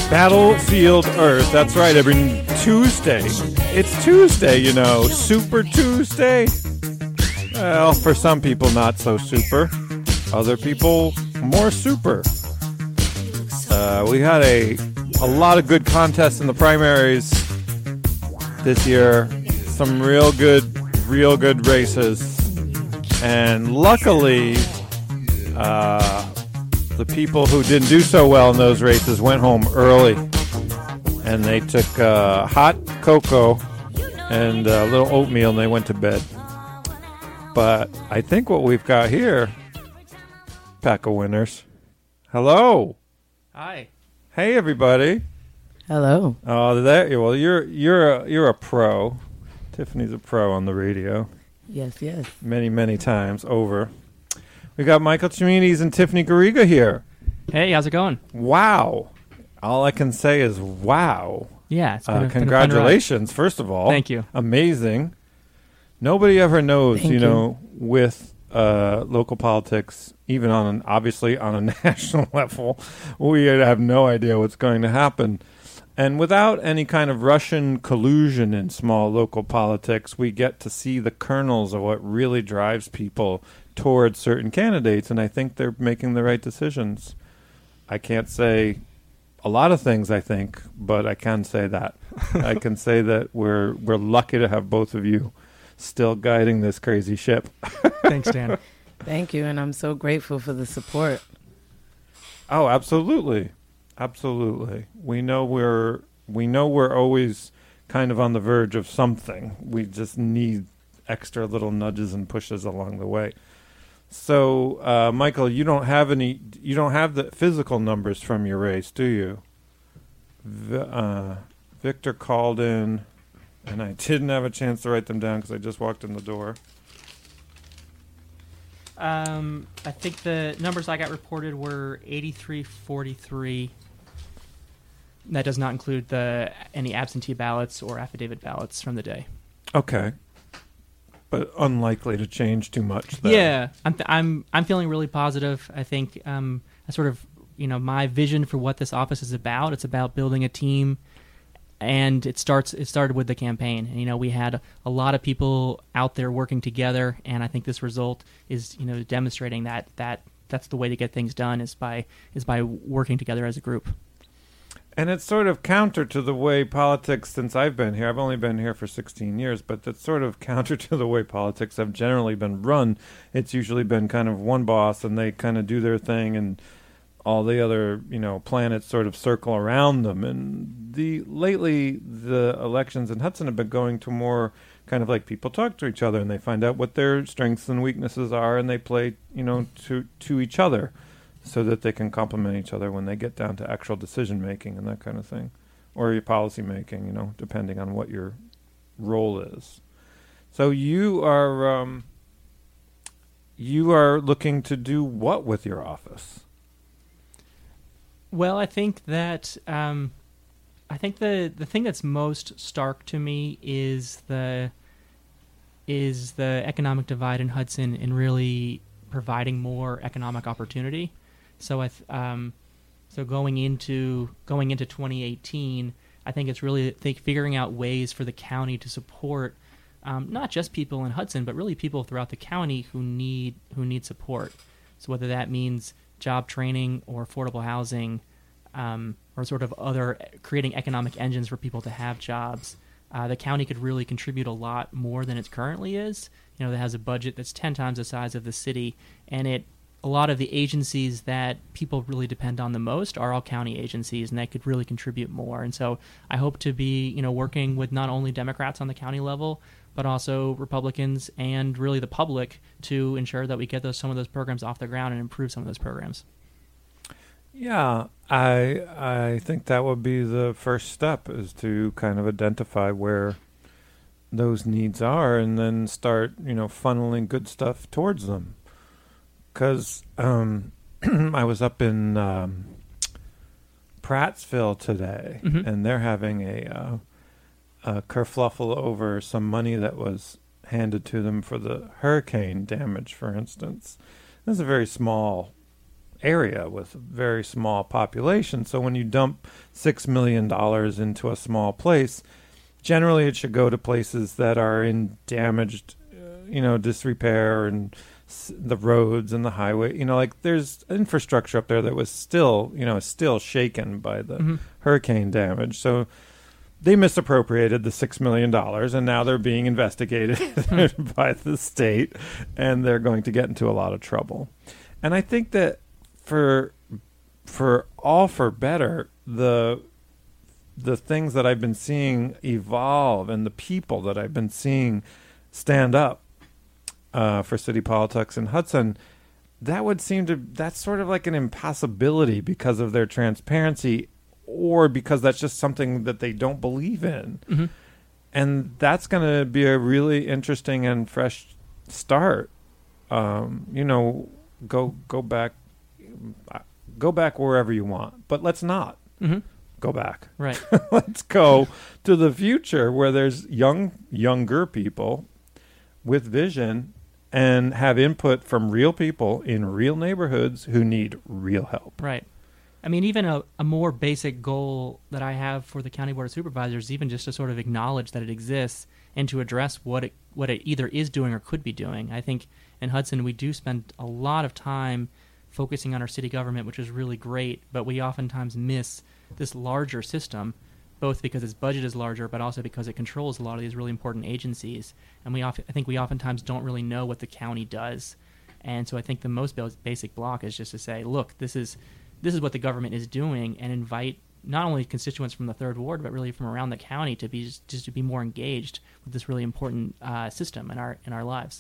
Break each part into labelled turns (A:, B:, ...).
A: Battlefield Earth. That's right, every Tuesday. It's Tuesday, you know. Super Tuesday. Well, for some people, not so super. Other people, more super. We had a lot of good contests in the primaries this year. Some real good races. And luckily, the people who didn't do so well in those races went home early, and they took hot cocoa and a little oatmeal, and they went to bed. But I think what we've got here, pack of winners. Hello.
B: Hi.
A: Hey, everybody.
C: Hello.
A: Oh, well, you're a pro. Tiffany's a pro on the radio.
C: Yes.
A: Many times over. We got Michael Chimides and Tiffany Garriga here.
B: Hey, how's it going?
A: Wow. All I can say is wow.
B: Yeah. It's been
A: congratulations, first of all.
B: Thank you.
A: Amazing. Nobody ever knows,
C: Thank you.
A: with local politics, even obviously on a national level, we have no idea what's going to happen. And without any kind of Russian collusion in small local politics, we get to see the kernels of what really drives people towards certain candidates, and I think they're making the right decisions. I can't say a lot of things, I think, but I can say that. I can say that we're lucky to have both of you still guiding this crazy ship.
B: Thanks, Dan.
C: Thank you, and I'm so grateful for the support.
A: Oh, absolutely. Absolutely. We know we're always kind of on the verge of something. We just need extra little nudges and pushes along the way. So, Michael, you don't have the physical numbers from your race, do you? Victor called in, and I didn't have a chance to write them down because I just walked in the door.
B: I think the numbers I got reported were 83-43. That does not include any absentee ballots or affidavit ballots from the day.
A: Okay. But unlikely to change too much then.
B: Yeah, I'm feeling really positive. I think I sort of, my vision for what this office is about. It's about building a team, and it started with the campaign. And we had a lot of people out there working together, and I think this result is demonstrating that that's the way to get things done is by working together as a group.
A: And it's sort of counter to the way politics, since I've been here, I've only been here for 16 years, but that's sort of counter to the way politics have generally been run. It's usually been kind of one boss, and they kind of do their thing, and all the other, planets sort of circle around them. And lately, the elections in Hudson have been going to more kind of like people talk to each other, and they find out what their strengths and weaknesses are, and they play, to each other, so that they can complement each other when they get down to actual decision making and that kind of thing, or your policy making, depending on what your role is. So you are looking to do what with your office?
B: Well, I think that the thing that's most stark to me is the economic divide in Hudson and really providing more economic opportunity. So so going into 2018, I think it's really figuring out ways for the county to support not just people in Hudson, but really people throughout the county who need support. So whether that means job training or affordable housing, or sort of other creating economic engines for people to have jobs, the county could really contribute a lot more than it currently is. It has a budget that's 10 times the size of the city, and a lot of the agencies that people really depend on the most are all county agencies, and that could really contribute more. And so I hope to be, working with not only Democrats on the county level, but also Republicans and really the public to ensure that we get some of those programs off the ground and improve some of those programs.
A: Yeah, I think that would be the first step, is to kind of identify where those needs are and then start, funneling good stuff towards them. Because I was up in Prattsville today, and they're having a kerfluffle over some money that was handed to them for the hurricane damage, for instance. This is a very small area with a very small population. So when you dump $6 million into a small place, generally it should go to places that are in damaged, disrepair and the roads and the highway. Like there's infrastructure up there that was still shaken by the hurricane damage. So they misappropriated the $6 million, and now they're being investigated by the state, and they're going to get into a lot of trouble. And I think that for all for better, the things that I've been seeing evolve and the people that I've been seeing stand up for city politics in Hudson, that's sort of like an impossibility because of their transparency, or because that's just something that they don't believe in.
B: Mm-hmm.
A: And that's going to be a really interesting and fresh start. Go back wherever you want, but let's not go back.
B: Right.
A: Let's go to the future where there's younger people with vision and have input from real people in real neighborhoods who need real help.
B: Right. I mean, even a more basic goal that I have for the County Board of Supervisors, even just to sort of acknowledge that it exists and to address what it either is doing or could be doing. I think in Hudson we do spend a lot of time focusing on our city government, which is really great, but we oftentimes miss this larger system, both because its budget is larger, but also because it controls a lot of these really important agencies. And I think we oftentimes don't really know what the county does. And so I think the most basic block is just to say, look, this is what the government is doing, and invite not only constituents from the Third Ward, but really from around the county to be more engaged with this really important system in our lives.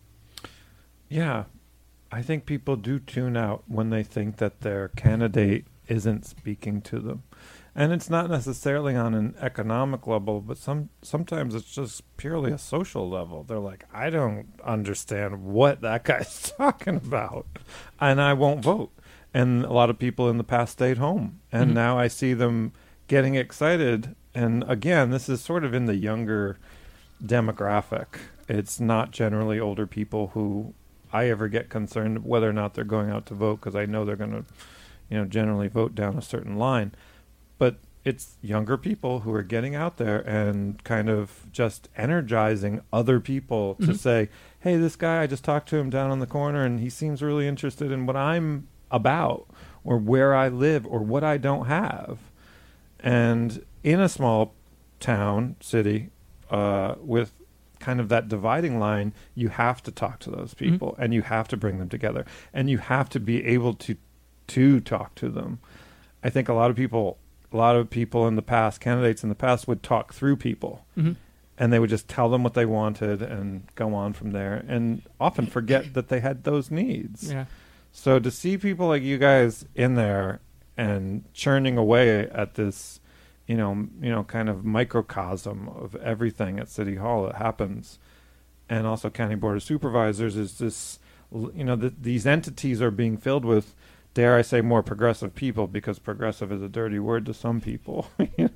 A: Yeah, I think people do tune out when they think that their candidate isn't speaking to them, and it's not necessarily on an economic level, but sometimes it's just purely a social level. They're like, I don't understand what that guy's talking about, and I won't vote. And a lot of people in the past stayed home. And now I see them getting excited. And again, this is sort of in the younger demographic. It's not generally older people who I ever get concerned whether or not they're going out to vote, because I know they're going to, generally vote down a certain line. But it's younger people who are getting out there and kind of just energizing other people to say, hey, this guy, I just talked to him down on the corner and he seems really interested in what I'm about, or where I live, or what I don't have. And in a small town, city, with kind of that dividing line, you have to talk to those people, and you have to bring them together, and you have to be able to talk to them. I think a lot of people in the past, candidates in the past, would talk through people, and they would just tell them what they wanted and go on from there, and often forget that they had those needs.
B: Yeah.
A: So to see people like you guys in there and churning away at this, kind of microcosm of everything at City Hall that happens, and also County Board of Supervisors, is this, these entities are being filled with, dare I say, more progressive people, because progressive is a dirty word to some people. I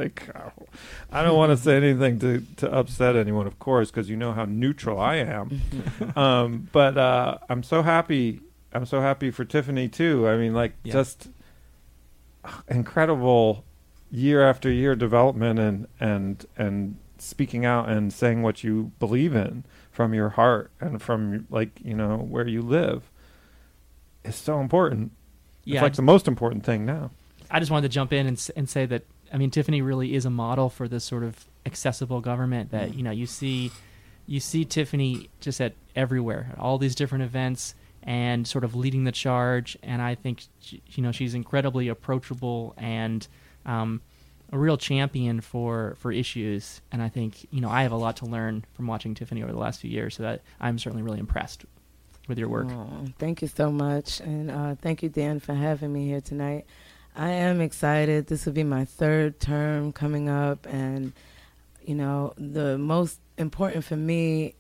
A: don't want to say anything to upset anyone, of course, because you know how neutral I am. But I'm so happy. I'm so happy for Tiffany too. I mean, just incredible year after year development and speaking out and saying what you believe in from your heart and from where you live is so important.
B: Yeah,
A: It's the most important thing now.
B: I just wanted to jump in and say that, I mean, Tiffany really is a model for this sort of accessible government that, you see Tiffany just everywhere, at all these different events, and sort of leading the charge. And I think, she's incredibly approachable and a real champion for issues. And I think, I have a lot to learn from watching Tiffany over the last few years, so that I'm certainly really impressed with your work.
C: Oh, thank you so much. And thank you, Dan, for having me here tonight. I am excited. This will be my third term coming up. And, the most important for me,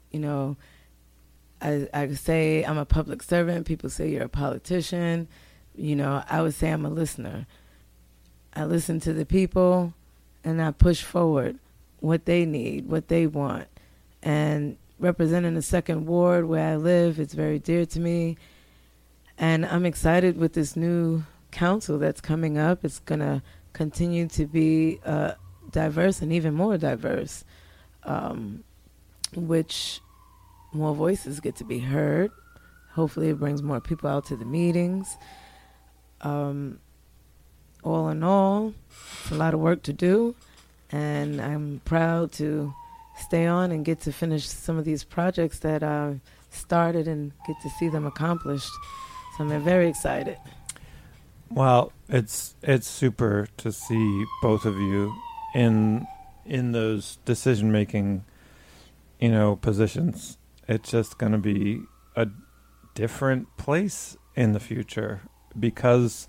C: I say I'm a public servant. People say you're a politician. I would say I'm a listener. I listen to the people, and I push forward what they need, what they want. And representing the Second Ward where I live, it's very dear to me. And I'm excited with this new council that's coming up. It's going to continue to be diverse and even more diverse, which more voices get to be heard. Hopefully it brings more people out to the meetings. All in all, it's a lot of work to do, and I'm proud to stay on and get to finish some of these projects that I've started and get to see them accomplished. So I'm very excited.
A: Well, it's super to see both of you in those decision-making, positions. It's just going to be a different place in the future because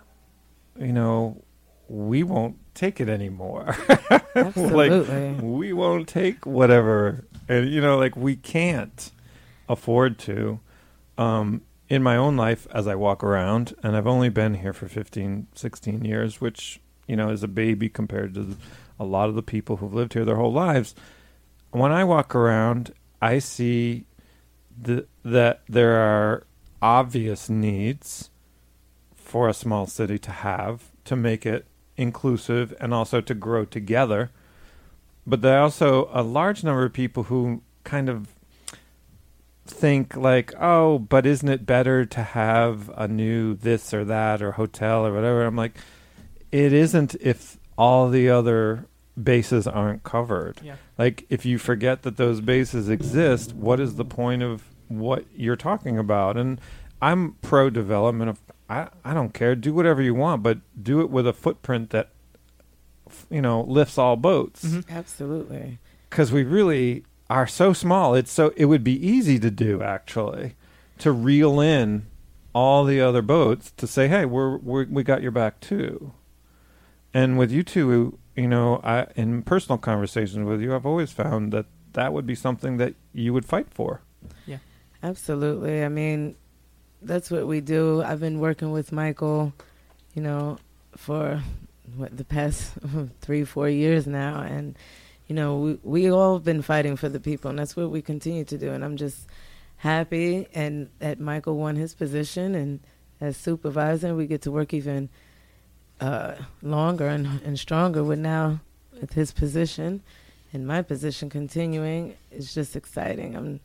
A: we won't take it anymore.
C: Absolutely.
A: We won't take whatever, and we can't afford to. In my own life, as I walk around, and I've only been here for 15, 16 years, which is a baby compared to a lot of the people who've lived here their whole lives. When I walk around, I see that there are obvious needs for a small city to have to make it inclusive and also to grow together. But there are also a large number of people who kind of think oh, but isn't it better to have a new this or that or hotel or whatever? I'm like, it isn't if all the other bases aren't covered.
B: Yeah.
A: If you forget that those bases exist, what is the point of what you're talking about? And I'm pro development of I don't care. Do whatever you want, but do it with a footprint that, lifts all boats.
B: Mm-hmm.
C: Absolutely.
A: Because we really are so small. It would be easy to do, actually, to reel in all the other boats to say, hey, we got your back too. And with you two, in personal conversations with you, I've always found that would be something that you would fight for.
B: Yeah.
C: Absolutely. I mean, that's what we do. I've been working with Michael, for the past 3-4 years now. And, we all have been fighting for the people, and that's what we continue to do. And I'm just happy and that Michael won his position, and as supervisor, we get to work even longer and stronger with his position and my position continuing. It's just exciting.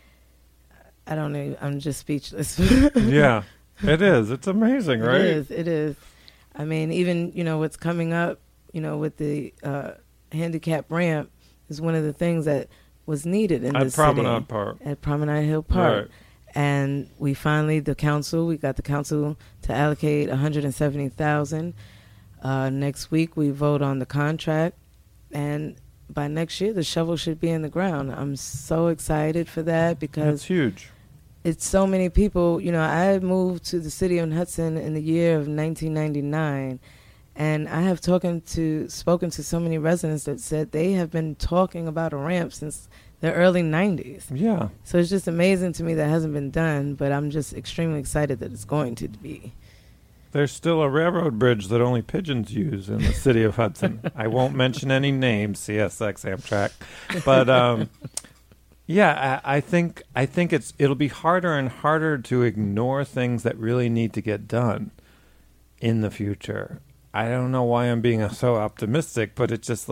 C: I'm just speechless.
A: Yeah, it is. It's amazing, right?
C: It is. I mean, even, what's coming up, with the handicap ramp is one of the things that was needed in the city. At Promenade Hill Park.
A: Right.
C: And we finally, we got the council to allocate $170,000. Next week, we vote on the contract. And by next year, the shovel should be in the ground. I'm so excited for that because
A: it's huge.
C: It's so many people. I moved to the city of Hudson in the year of 1999, and I have spoken to so many residents that said they have been talking about a ramp since the early 90s.
A: Yeah.
C: So it's just amazing to me that hasn't been done, but I'm just extremely excited that it's going to be.
A: There's still a railroad bridge that only pigeons use in the city of Hudson. I won't mention any names, CSX, Amtrak, but yeah, I think it'll be harder and harder to ignore things that really need to get done in the future. I don't know why I'm being so optimistic, but it's just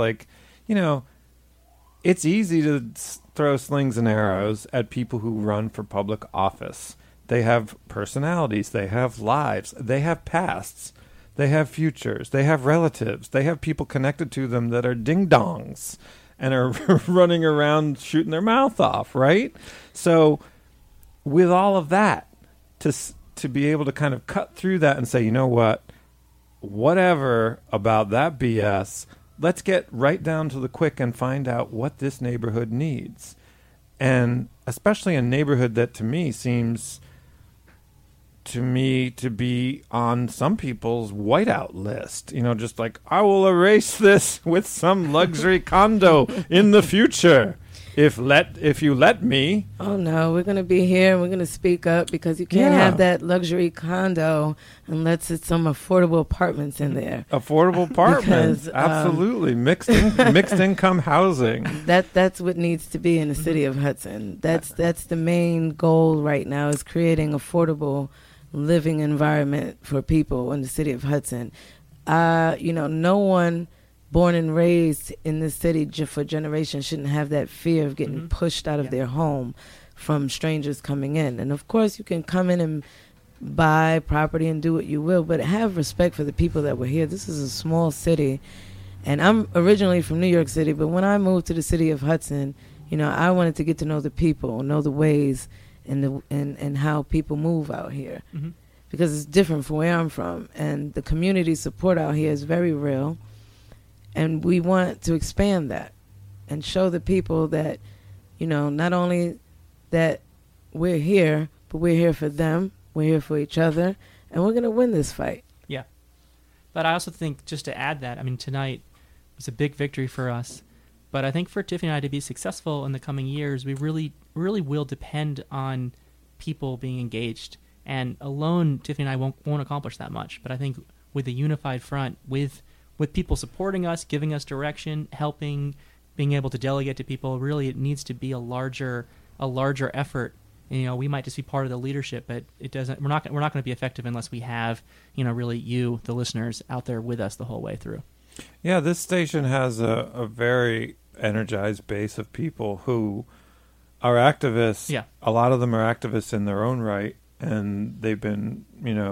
A: it's easy to throw slings and arrows at people who run for public office. They have personalities, they have lives, they have pasts, they have futures, they have relatives, they have people connected to them that are ding-dongs and are running around shooting their mouth off, right? So with all of that, to be able to kind of cut through that and say, you know what, whatever about that BS, let's get right down to the quick and find out what this neighborhood needs. And especially a neighborhood that to me seems to be on some people's whiteout list. Just I will erase this with some luxury condo in the future. If you let me.
C: Oh no, we're going to be here and we're going to speak up because you can't have that luxury condo unless it's some affordable apartments in there.
A: Affordable apartments,
C: because,
A: absolutely. Mixed income housing.
C: That's what needs to be in the city of Hudson. That's the main goal right now is creating affordable living environment for people in the city of Hudson. No one born and raised in this city for generations shouldn't have that fear of getting pushed out of their home from strangers coming in. And of course, you can come in and buy property and do what you will, but have respect for the people that were here. This is a small city, and I'm originally from New York City, but when I moved to the city of Hudson, I wanted to get to know the people, know the ways and how people move out here, because it's different from where I'm from, and the community support out here is very real, and we want to expand that and show the people that, not only that we're here, but we're here for them, we're here for each other, and we're going to win this fight.
B: Yeah. But I also think, just to add that, tonight was a big victory for us. But I think for Tiffany and I to be successful in the coming years, we really, really will depend on people being engaged. And alone, Tiffany and I won't accomplish that much. But I think with a unified front, with people supporting us, giving us direction, helping, being able to delegate to people, really it needs to be a larger effort. And, we might just be part of the leadership, but it doesn't. We're not going to be effective unless we have, really you, the listeners, out there with us the whole way through.
A: Yeah, this station has a very energized base of people who are activists.
B: Yeah.
A: A lot of them are activists in their own right, and they've been,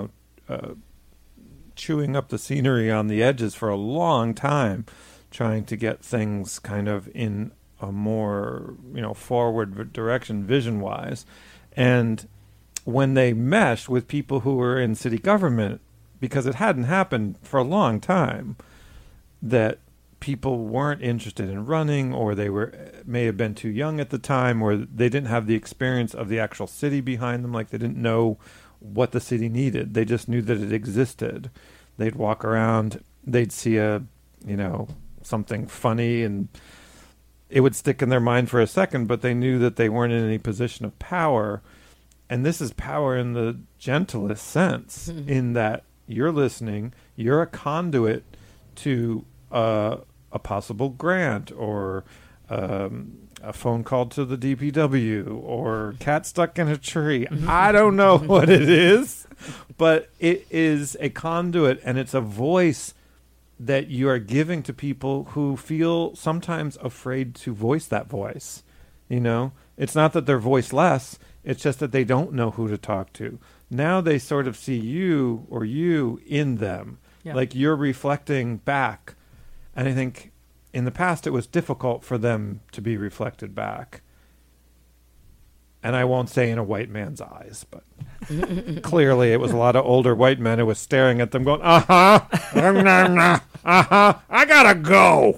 A: chewing up the scenery on the edges for a long time, trying to get things kind of in a more, forward direction vision-wise. And when they meshed with people who were in city government, because it hadn't happened for a long time, that people weren't interested in running, or they may have been too young at the time, or they didn't have the experience of the actual city behind them. Like, they didn't know what the city needed. They just knew that it existed. They'd walk around, they'd see something funny, and it would stick in their mind for a second, but they knew that they weren't in any position of power. And this is power in the gentlest sense, in that you're listening, you're a conduit to a possible grant, or a phone call to the DPW, or cat stuck in a tree. I don't know what it is, but it is a conduit, and it's a voice that you are giving to people who feel sometimes afraid to voice that voice. It's not that they're voiceless, it's just that they don't know who to talk to. Now they sort of see you in them, like you're reflecting back. And I think in the past it was difficult for them to be reflected back. And I won't say in a white man's eyes, but clearly it was a lot of older white men who was staring at them going, I gotta go.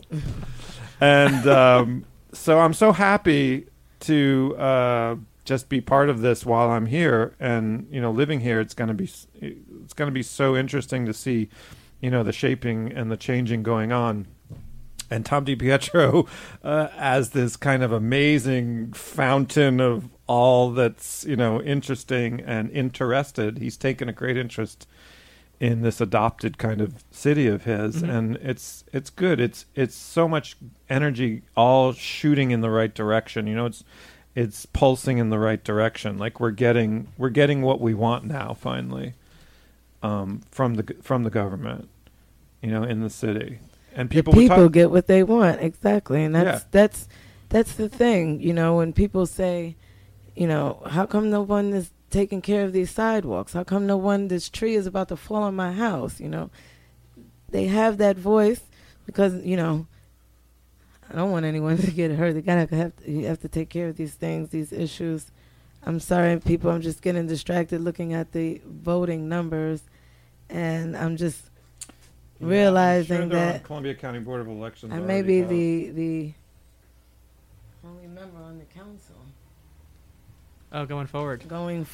A: And so I'm so happy to just be part of this while I'm here. And, living here, it's going to be so interesting to see, the shaping and the changing going on. And Tom DiPietro, as this kind of amazing fountain of all that's, interesting and interested, he's taken a great interest in this adopted kind of city of his. And it's good. It's so much energy all shooting in the right direction. It's pulsing in the right direction. Like we're getting what we want now, finally, from the government, in the city. And people
C: get what they want, exactly, and that's the thing. When people say, how come no one is taking care of these sidewalks? How come this tree is about to fall on my house? They have that voice because I don't want anyone to get hurt. You have to take care of these things, these issues. I'm sorry, people. I'm just getting distracted looking at the voting numbers, and I'm just realizing that
A: Columbia County Board of Elections.
C: I may be the only member on the council.
B: Oh, going forward.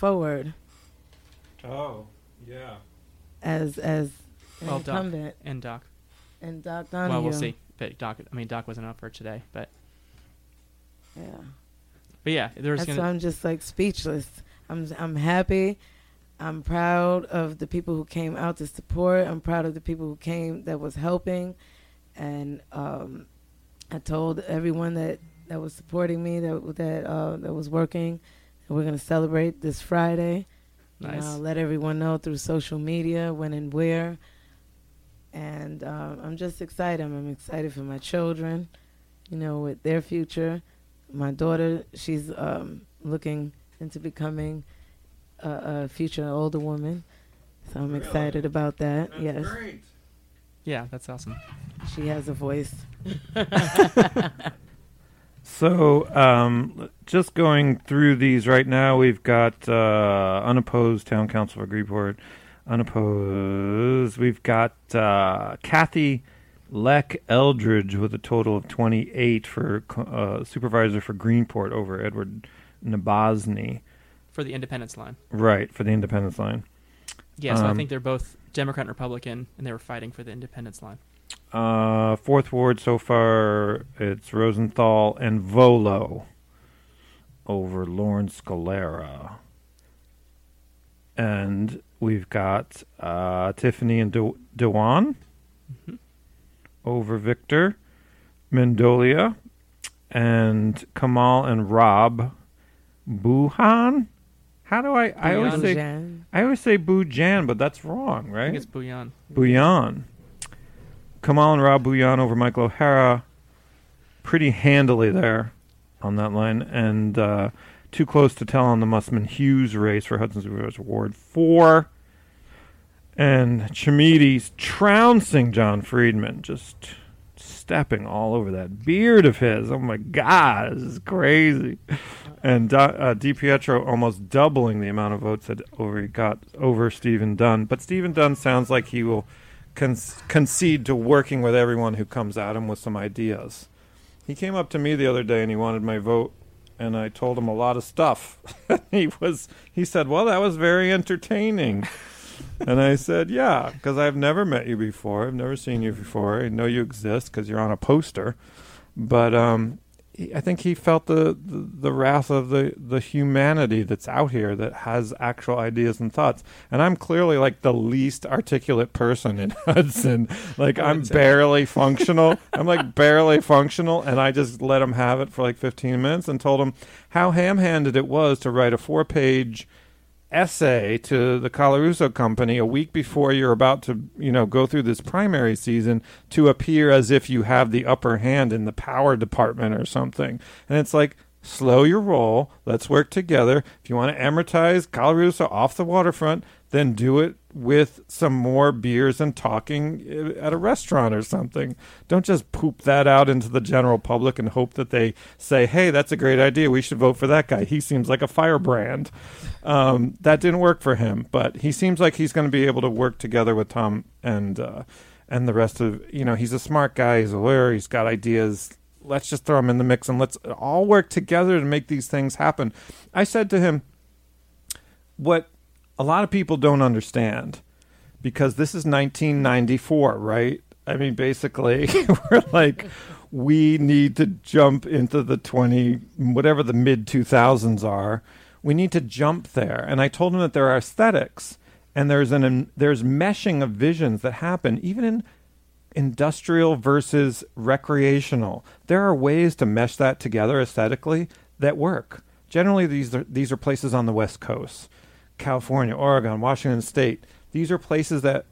A: Oh, yeah.
C: As an
B: Doc
C: incumbent.
B: and Doc.
C: And Doc Donahue.
B: Well, we'll see. But Doc wasn't up for today, but
C: yeah.
B: But yeah,
C: That's why I'm just like speechless. I'm happy. I'm proud of the people who came out to support. I'm proud of the people who came that was helping, and I told everyone that was supporting me, that was working, and we're going to celebrate this Friday,
B: Nice.
C: Let everyone know through social media when and where. And I'm just excited. I'm excited for my children, with their future. My daughter, she's looking into becoming a future older woman. So I'm excited about that.
A: That's
C: yes.
A: great.
B: Yeah, that's awesome.
C: She has a voice.
A: So, just going through these right now, we've got unopposed town council for Greenport. Unopposed. We've got Kathy Leck Eldridge with a total of 28 for supervisor for Greenport over Edward Nabozny.
B: For the Independence line.
A: Right, for the Independence line.
B: Yeah, so I think they're both Democrat and Republican, and they were fighting for the Independence line.
A: Fourth ward so far, it's Rosenthal and Volo over Lauren Scalera. And we've got Tiffany and Dewan over Victor Mendolia, and Kamal and Rob Buhan. How do I always say
C: Bujan.
A: I always say Bujan, but that's wrong,
B: I
A: right?
B: think it's Bouillon.
A: Bouillon. Kamal and Rob Bouillon over Michael O'Hara. Pretty handily there on that line. And too close to tell on the Musman Hughes race for Hudson Supervisor Ward 4. And Chimides trouncing John Friedman, just stepping all over that beard of his. Oh, my God, this is crazy. And DiPietro almost doubling the amount of votes that he got over Stephen Dunn. But Stephen Dunn sounds like he will concede to working with everyone who comes at him with some ideas. He came up to me the other day and he wanted my vote, and I told him a lot of stuff. He said, well, that was very entertaining. And I said, yeah, because I've never met you before. I've never seen you before. I know you exist because you're on a poster. But I think he felt the wrath of the humanity that's out here that has actual ideas and thoughts. And I'm clearly like the least articulate person in Hudson. Like I'm barely functional. I'm like barely functional. And I just let him have it for like 15 minutes and told him how ham-handed it was to write a 4-page essay to the Colarusso Company a week before you're about to, go through this primary season to appear as if you have the upper hand in the power department or something. And it's like, slow your roll. Let's work together. If you want to amortize Colarusso off the waterfront, then do it with some more beers and talking at a restaurant or something. Don't just poop that out into the general public and hope that they say, hey, that's a great idea. We should vote for that guy. He seems like a firebrand. That didn't work for him, but he seems like he's going to be able to work together with Tom and the rest of, he's a smart guy. He's a lawyer. He's got ideas. Let's just throw him in the mix and let's all work together to make these things happen. I said to him, what a lot of people don't understand, because this is 1994, right? I mean, basically, we're like, we need to jump into the whatever the mid 2000s are. We need to jump there. And I told him that there are aesthetics and there's meshing of visions that happen even in industrial versus recreational. There are ways to mesh that together aesthetically that work. Generally, these are places on the West Coast. California, Oregon, Washington State. These are places that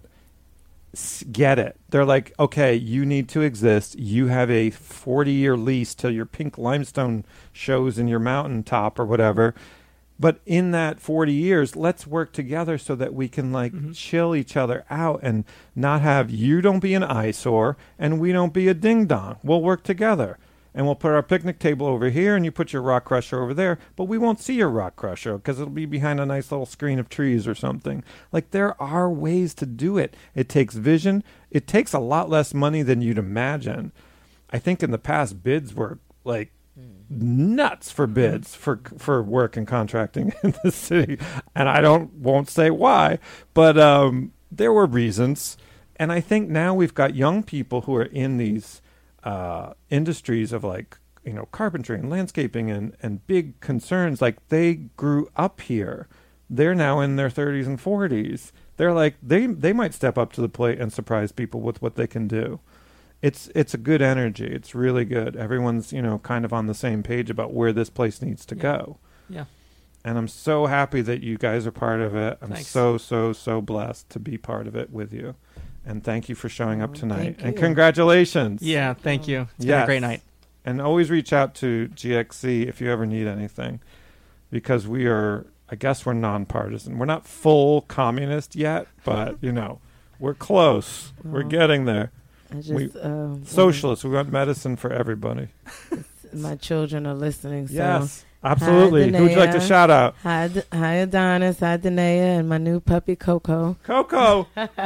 A: get it. They're like, okay, you need to exist. You have a 40-year lease till your pink limestone shows in your mountaintop or whatever. But in that 40 years, let's work together so that we can chill each other out and not have you don't be an eyesore and we don't be a ding-dong. We'll work together. And we'll put our picnic table over here, and you put your rock crusher over there, but we won't see your rock crusher because it'll be behind a nice little screen of trees or something. Like, there are ways to do it. It takes vision. It takes a lot less money than you'd imagine. I think in the past, bids were, like, nuts for bids for work and contracting in the city. And I won't say why, but there were reasons. And I think now we've got young people who are in these industries of carpentry and landscaping and big concerns. Like, they grew up here. They're now in their 30s and 40s. They're like, they might step up to the plate and surprise people with what they can do. It's a good energy. It's really good. Everyone's, kind of on the same page about where this place needs to go.
B: Yeah.
A: And I'm so happy that you guys are part of it. I'm
B: Thanks.
A: so blessed to be part of it with you. And thank you for showing up tonight.
C: Thank
A: And
C: you.
A: congratulations.
B: Yeah, thank you. It's been
A: Yes.
B: a great night.
A: And always reach out to GXC if you ever need anything, because we are, I guess we're nonpartisan. We're not full communist yet, but, we're close. We're
C: Well,
A: getting there.
C: I just,
A: Socialists, we want medicine for everybody.
C: My children are listening. So.
A: Yes, absolutely. Who would you like to
C: Danae.
A: shout out?
C: Hi, Adonis. Hi, Danae, and my new puppy, Coco.
A: Coco.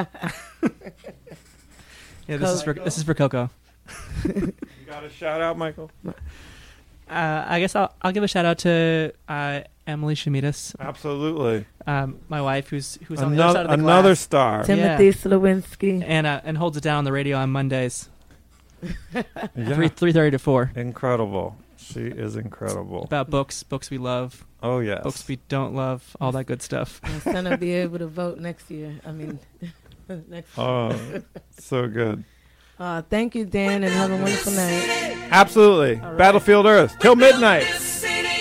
B: Yeah, this is for Coco.
A: You got a shout out, Michael?
B: I guess I'll give a shout out to Emily Shamitas,
A: Absolutely.
B: my wife, who's on the other side of the
A: Another
B: glass,
A: star.
C: Timothy Slowinski.
B: and holds it down on the radio on Mondays,
A: Yeah.
B: 3:30 to 4,
A: Incredible. She is incredible.
B: about books we love,
A: Oh, yes.
B: books we don't love, all that good stuff.
C: My son will be able to vote next year. I mean, next year.
A: Oh, so good.
C: Thank you, Dan, and have a wonderful night.
A: Absolutely.
B: All right.
A: Battlefield Earth. Till midnight.